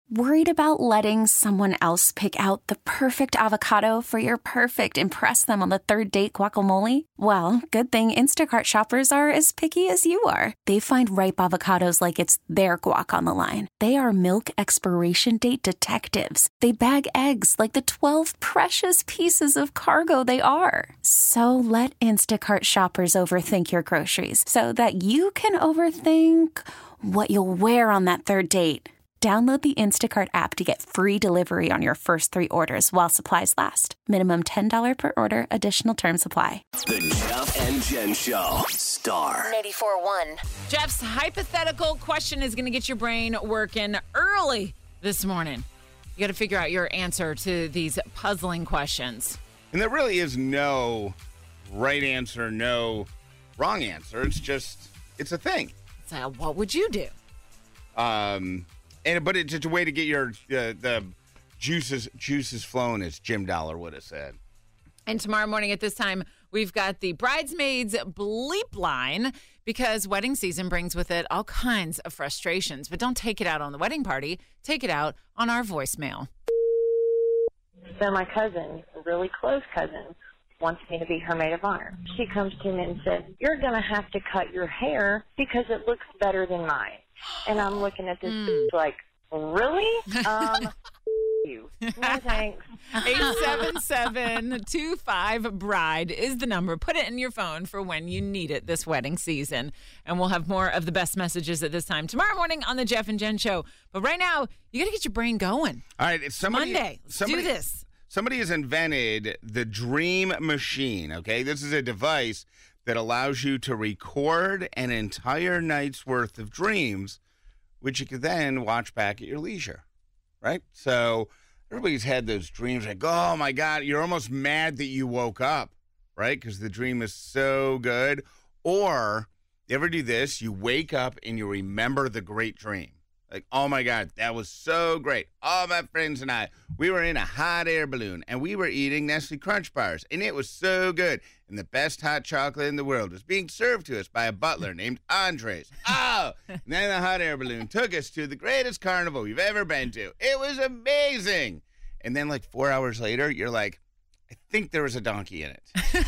Worried about letting someone else pick out the perfect avocado for your perfect impress them on the third date guacamole? Well, good thing Instacart shoppers are as picky as you are. They find ripe avocados like it's their guac on the line. They are milk expiration date detectives. They bag eggs like the 12 precious pieces of cargo they are. So let Instacart shoppers overthink your groceries so that you can overthink what you'll wear on that third date. Download the Instacart app to get free delivery on your first 3 orders while supplies last. Minimum $10 per order. Additional terms apply. The Jeff and Jen Show. Star 94.1. Jeff's hypothetical question is going to get your brain working early this morning. You got to figure out your answer to these puzzling questions. And there really is no right answer, no wrong answer. It's just, it's a thing. So what would you do? But it's just a way to get your the juices flowing, as Jim Dollar would have said. And tomorrow morning at this time, we've got the Bridesmaids Bleep Line, because wedding season brings with it all kinds of frustrations. But don't take it out on the wedding party. Take it out on our voicemail. So my cousin, a really close cousin, wants me to be her maid of honor. She comes to me and says, "You're going to have to cut your hair because it looks better than mine." And I'm looking at this like, really? You. No thanks. 877-25-BRIDE is the number. Put it in your phone for when you need it this wedding season. And we'll have more of the best messages at this time tomorrow morning on the Jeff and Jen Show. But right now, you got to get your brain going. All right. It's Monday. Let's do this. Somebody has invented the Dream Machine, okay? This is a device that allows you to record an entire night's worth of dreams, which you can then watch back at your leisure, right? So everybody's had those dreams like, oh, my God, you're almost mad that you woke up, right? Because the dream is so good. Or you ever do this? You wake up and you remember the great dream. Like, oh, my God, that was so great. All my friends and I, we were in a hot air balloon, and we were eating Nestle Crunch bars, and it was so good. And the best hot chocolate in the world was being served to us by a butler named Andres. Oh! And then the hot air balloon took us to the greatest carnival we've ever been to. It was amazing. And then, like, 4 hours later, you're like, I think there was a donkey in it.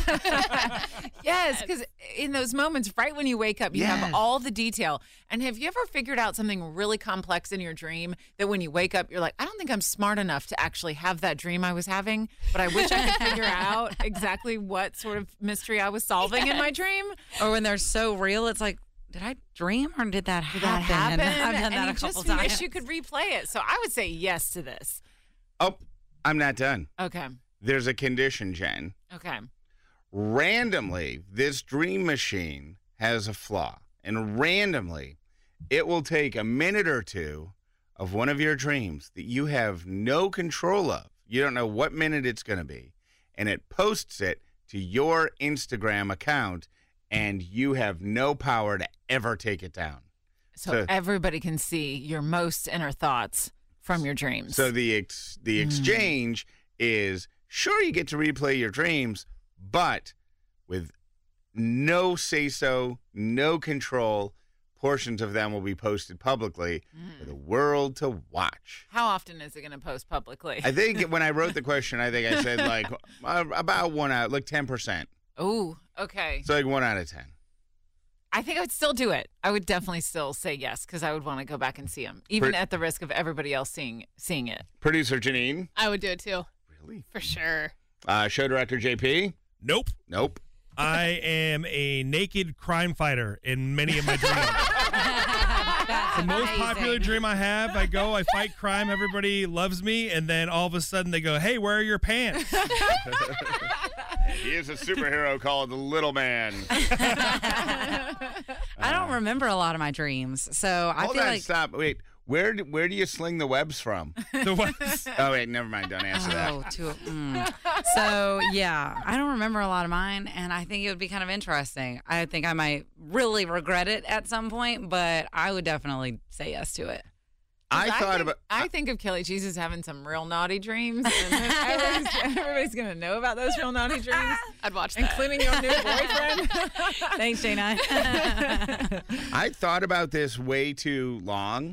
Yes, because in those moments, right when you wake up, you have all the detail. And have you ever figured out something really complex in your dream that when you wake up, you're like, I don't think I'm smart enough to actually have that dream I was having, but I wish I could figure out exactly what sort of mystery I was solving in my dream? Or when they're so real, it's like, did I dream or did that happen? I've done that a couple times. I wish you could replay it. So I would say yes to this. Oh, I'm not done. Okay. There's a condition, Jen. Okay. Randomly, this dream machine has a flaw. And randomly, it will take a minute or two of one of your dreams that you have no control of. You don't know what minute it's going to be. And it posts it to your Instagram account, and you have no power to ever take it down. So everybody can see your most inner thoughts from your dreams. So the exchange is, sure, you get to replay your dreams, but with no say-so, no control. Portions of them will be posted publicly for the world to watch. How often is it going to post publicly? I think when I wrote the question, I think I said like about 1 out, like 10%. Oh, okay. So like 1 out of 10. I think I would still do it. I would definitely still say yes, because I would want to go back and see them, even at the risk of everybody else seeing it. Producer Janine? I would do it too. Really? For sure. Show director JP? Nope. I am a naked crime fighter in many of my dreams. The most popular dream I have, I go, I fight crime, everybody loves me, and then all of a sudden they go, hey, where are your pants? He is a superhero called the Little Man. I don't remember a lot of my dreams, so I feel like... Stop. Wait, where do you sling the webs from? The webs? Oh, wait, never mind. Don't answer that. So, yeah, I don't remember a lot of mine, and I think it would be kind of interesting. I think I might really regret it at some point, but I would definitely say yes to it. I think of Kelly Jesus having some real naughty dreams, and everybody's going to know about those real naughty dreams. I'd watch that. Including your new boyfriend. Thanks, Jana. I thought about this way too long,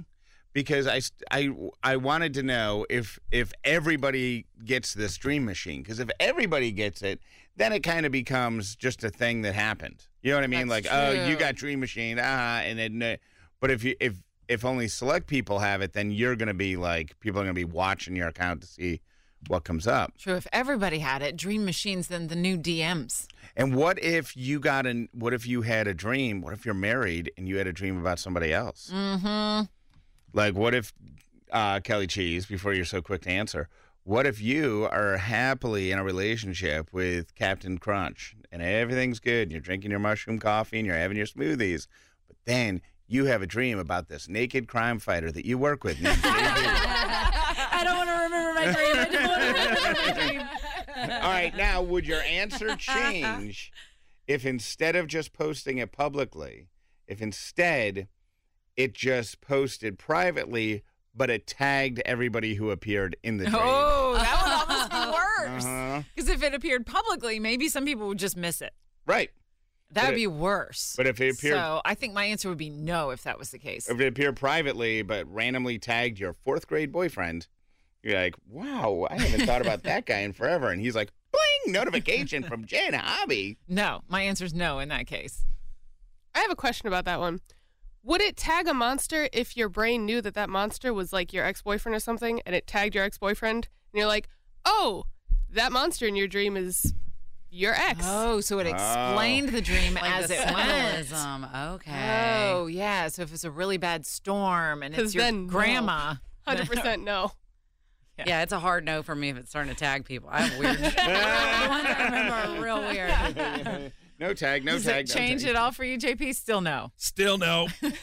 because I wanted to know if everybody gets this dream machine. Because if everybody gets it, then it kind of becomes just a thing that happened. You know what I mean? That's like, oh, true. you got dream machine, and then. But if only select people have it, then you're going to be like, people are going to be watching your account to see what comes up. True. If everybody had it, dream machines, then the new DMs. And what if you had a dream? What if you're married and you had a dream about somebody else? Mm-hmm. Like, what if, Kelly Cheese, before you're so quick to answer, what if you are happily in a relationship with Captain Crunch and everything's good and you're drinking your mushroom coffee and you're having your smoothies, but then you have a dream about this naked crime fighter that you work with named JP. I don't want to remember my dream. I don't want to remember my dream. All right, now, would your answer change if instead of just posting it publicly, if instead it just posted privately, but it tagged everybody who appeared in the dream? Oh, that would almost be worse. Uh-huh. Because if it appeared publicly, maybe some people would just miss it. Right. That But would it- be worse. But if it appeared So I think my answer would be no if that was the case. if it appeared privately, but randomly tagged your 4th grade boyfriend, you're like, wow, I haven't thought about that guy in forever. And he's like, bling, notification from Jen Hobby. No, my answer is no in that case. I have a question about that one. Would it tag a monster if your brain knew that that monster was like your ex-boyfriend or something, and it tagged your ex-boyfriend, and you're like, oh, that monster in your dream is your ex? Oh, so it explained the dream Like as the it went. symbolism. Okay. Oh, yeah. So if it's a really bad storm and 'Cause it's your then, no. grandma. 100% no. Yeah, it's a hard no for me if it's starting to tag people. I have weird. The ones I remember are real weird. No tag, no Does tag. it change no tag. it all for you, JP? Still no. Still no.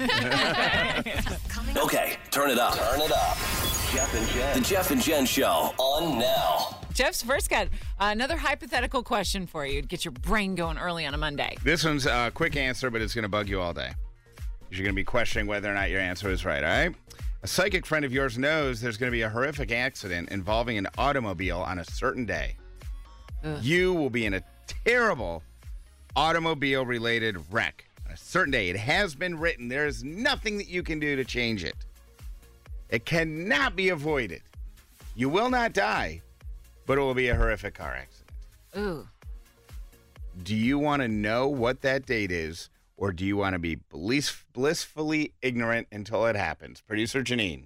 Okay, turn it up. Turn it up. Jeff and Jen. The Jeff and Jen Show on now. Jeff's first got another hypothetical question for you to get your brain going early on a Monday. This one's a quick answer, but it's going to bug you all day. You're going to be questioning whether or not your answer is right, all right? A psychic friend of yours knows there's going to be a horrific accident involving an automobile on a certain day. Ugh. You will be in a terrible automobile-related wreck on a certain day. It has been written. There is nothing that you can do to change it. It cannot be avoided. You will not die, but it will be a horrific car accident. Ooh. Do you want to know what that date is, or do you want to be blissfully ignorant until it happens? Producer Janine.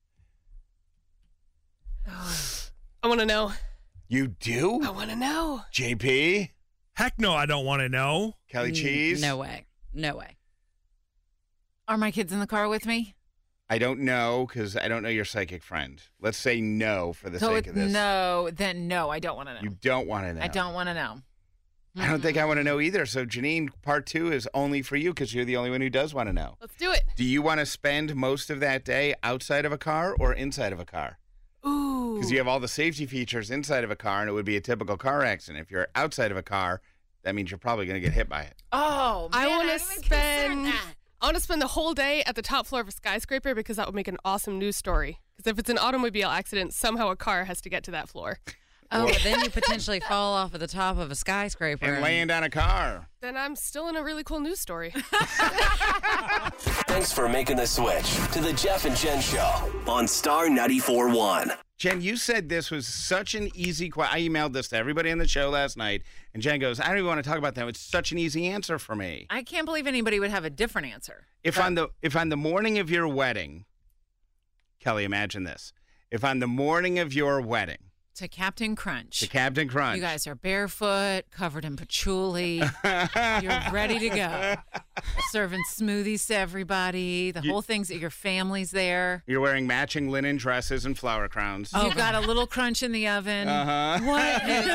I want to know. You do? I want to know. JP? Heck no, I don't want to know. Kelly Cheese? No way. No way. Are my kids in the car with me? I don't know because I don't know your psychic friend. Let's say no for the sake of this. No, then no, I don't want to know. You don't want to know. I don't want to know. I don't think I want to know either. So, Janine, part 2 is only for you because you're the only one who does want to know. Let's do it. Do you want to spend most of that day outside of a car or inside of a car? Ooh. Because you have all the safety features inside of a car, and it would be a typical car accident. If you're outside of a car, that means you're probably going to get hit by it. Oh, man, I want didn't to even consider spend. that. I want to spend the whole day at the top floor of a skyscraper because that would make an awesome news story. Because if it's an automobile accident, somehow a car has to get to that floor. Oh, but then you potentially fall off of the top of a skyscraper. And land on a car. Then I'm still in a really cool news story. Thanks for making the switch to the Jeff and Jen Show on Star 94.1. Jen, you said this was such an easy question. I emailed this to everybody on the show last night, and Jen goes, I don't even want to talk about that. It's such an easy answer for me. I can't believe anybody would have a different answer. If on the morning of your wedding, Kelly, imagine this. If on the morning of your wedding, To Captain Crunch. to Captain Crunch, You guys are barefoot, covered in patchouli. You're ready to go. Serving smoothies to everybody. The whole thing's at your family's there. you're wearing matching linen dresses and flower crowns. You've got a little crunch in the oven. Uh-huh. What is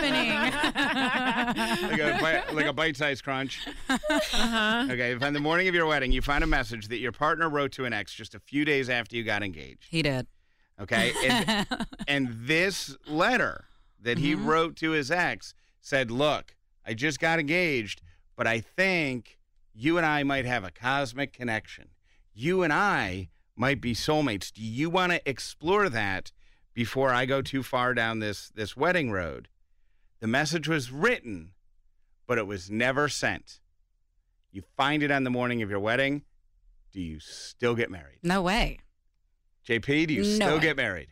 happening? like a bite-sized crunch. Uh-huh. Okay, if on the morning of your wedding you find a message that your partner wrote to an ex just a few days after you got engaged, He did. okay, and this letter that he wrote to his ex said, look, I just got engaged, but I think you and I might have a cosmic connection. You and I might be soulmates. Do you want to explore that before I go too far down this wedding road? The message was written, but it was never sent. You find it on the morning of your wedding. Do you still get married? No way. JP, do you still get married?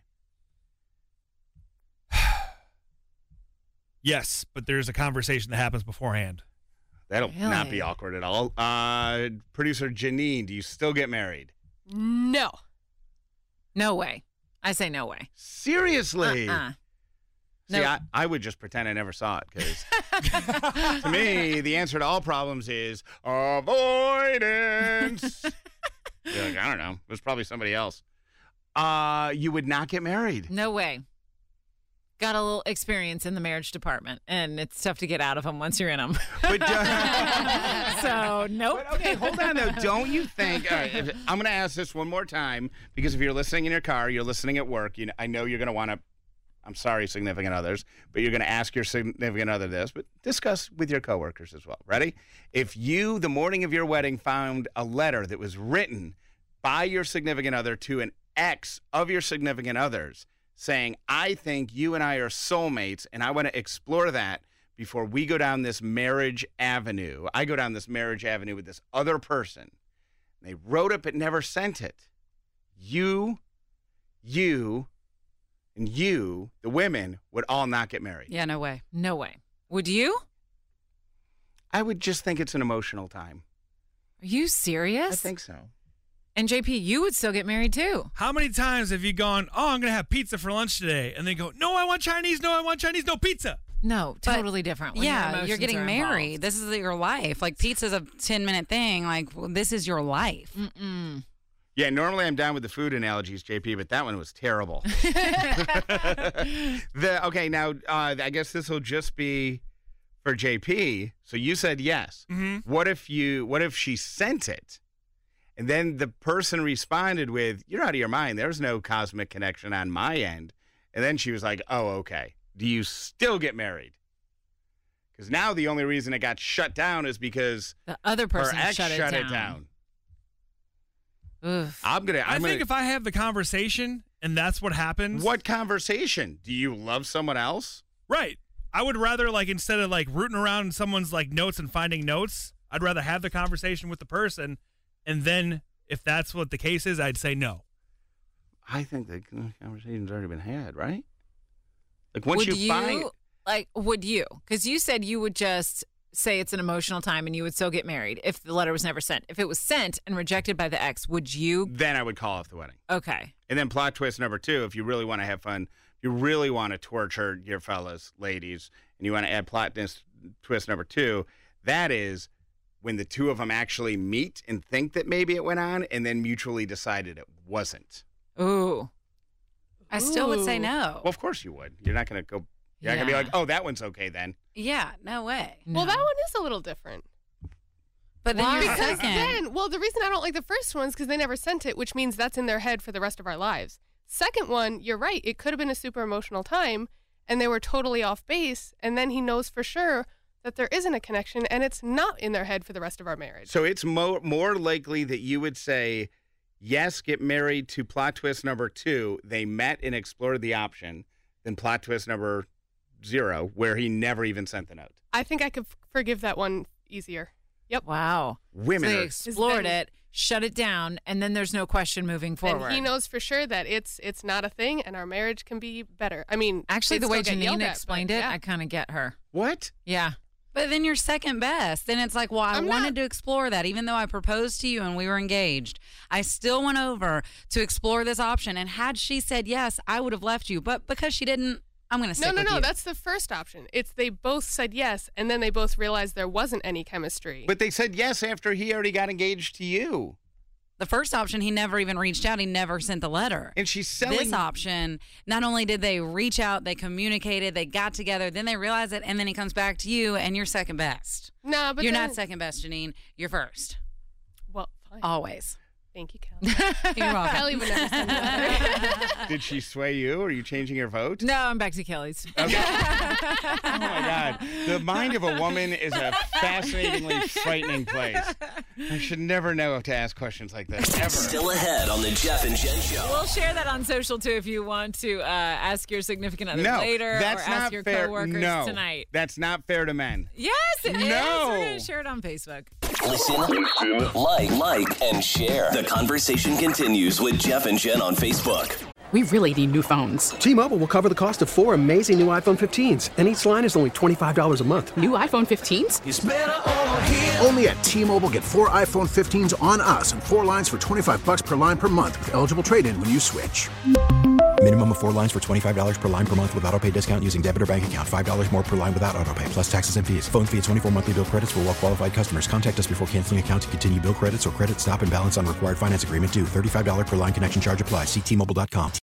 Yes, but there's a conversation that happens beforehand. That'll not be awkward at all. Producer Janine, do you still get married? No. No way. I say no way. Seriously? See, Nope. I would just pretend I never saw it because to me, the answer to all problems is avoidance. You're like, I don't know. It was probably somebody else. You would not get married. No way. Got a little experience in the marriage department, and it's tough to get out of them once you're in them. But, So, nope. But, okay, hold on, though. Don't you think... I'm going to ask this one more time because if you're listening in your car, you're listening at work, I know you're going to want to... I'm sorry, significant others, but you're going to ask your significant other this, but discuss with your coworkers as well. Ready? If you, the morning of your wedding, found a letter that was written by your significant other to an ex of your significant others saying, I think you and I are soulmates, and I want to explore that before we go down this marriage avenue. I go down this marriage avenue with this other person. And they wrote it but never sent it. You, and you, the women, would all not get married. Yeah, no way. No way. Would you? I would just think it's an emotional time. Are you serious? I think so. And JP, you would still get married too. How many times have you gone, oh, I'm going to have pizza for lunch today? And they go, no, I want Chinese. No, I want Chinese. No, pizza. No, totally different. When your Yeah, emotions you're getting are married. involved. This is your life. Like, pizza's a 10-minute thing. Like, this is your life. Mm-mm. Yeah, normally I'm down with the food analogies, JP, but that one was terrible. Okay, now I guess this will just be for JP. So you said yes. Mm-hmm. What if she sent it? And then the person responded with, you're out of your mind. There's no cosmic connection on my end. And then she was like, oh, okay. Do you still get married? Because now the only reason it got shut down is because The other person her ex shut it down. Oof. I think if I have the conversation and that's what happens. What conversation? Do you love someone else? Right. I would rather, like, instead of, like, rooting around in someone's, like, notes and finding notes, I'd rather have the conversation with the person. And then if that's what the case is, I'd say no. I think the conversation's already been had, right? Like, once Would you find... would you? Because you said you would just say it's an emotional time and you would still get married if the letter was never sent. If it was sent and rejected by the ex, would you? Then I would call off the wedding. Okay. And then plot twist number 2, if you really want to have fun, you really want to torture your fellas, ladies, and you want to add plot twist number 2, that is when the two of them actually meet and think that maybe it went on and then mutually decided it wasn't. Ooh. I still would say no. Well, of course you would. You're not going to go... You're not going to be like, oh, that one's okay then. Yeah, no way. Well, that one is a little different. But then you're Because second. then, well, the reason I don't like the first one is because they never sent it, which means that's in their head for the rest of our lives. Second one, you're right. It could have been a super emotional time, and they were totally off base, and then he knows for sure that there isn't a connection, and it's not in their head for the rest of our marriage. So it's more likely that you would say, yes, get married to plot twist number 2. They met and explored the option, than plot twist number 0, where he never even sent the note. I think I could forgive that one easier. Yep. Wow. Women So they are... explored it, shut it down, and then there's no question moving forward. And he knows for sure that it's not a thing, and our marriage can be better. I mean, Actually, the they'd way still get yelled Janine at, explained but it, yeah. I kind of get her. What? Yeah. But then you're second best. Then it's like, well, I I'm wanted not- to explore that. Even though I proposed to you and we were engaged, I still went over to explore this option. And had she said yes, I would have left you. But because she didn't, I'm going to stick with you. No. That's the first option. It's they both said yes, and then they both realized there wasn't any chemistry. But they said yes after he already got engaged to you. The first option, he never even reached out. He never sent the letter. And she's selling... This option, not only did they reach out, they communicated, they got together, then they realized it, and then he comes back to you, and you're second best. No, but You're then- not second best, Janine. You're first. Well, fine. Always. Thank you, Kelly. You're welcome. Kelly would never send a letter. Did she sway you? Are you changing your vote? No, I'm back to Kelly's. Okay. Oh, my God. The mind of a woman is a fascinatingly frightening place. I should never know to ask questions like this, ever. Still ahead on the Jeff and Jen Show. We'll share that on social, too, if you want to ask your significant other No, later that's or ask not your fair. coworkers No, tonight. that's not fair to men. Yes, it is. No. We're going to share it on Facebook. Listen, like, and share. The conversation continues with Jeff and Jen on Facebook. We really need new phones. T-Mobile will cover the cost of 4 amazing new iPhone 15s, and each line is only $25 a month. New iPhone 15s? It's better over here. Only at T-Mobile, get 4 iPhone 15s on us and 4 lines for $25 per line per month with eligible trade-in when you switch. Minimum of 4 lines for $25 per line per month with autopay discount using debit or bank account. $5 more per line without autopay, plus taxes and fees. Phone fee at 24 monthly bill credits for well-qualified customers. Contact us before canceling account to continue bill credits or credit stop and balance on required finance agreement due. $35 per line connection charge applies. See T-Mobile.com.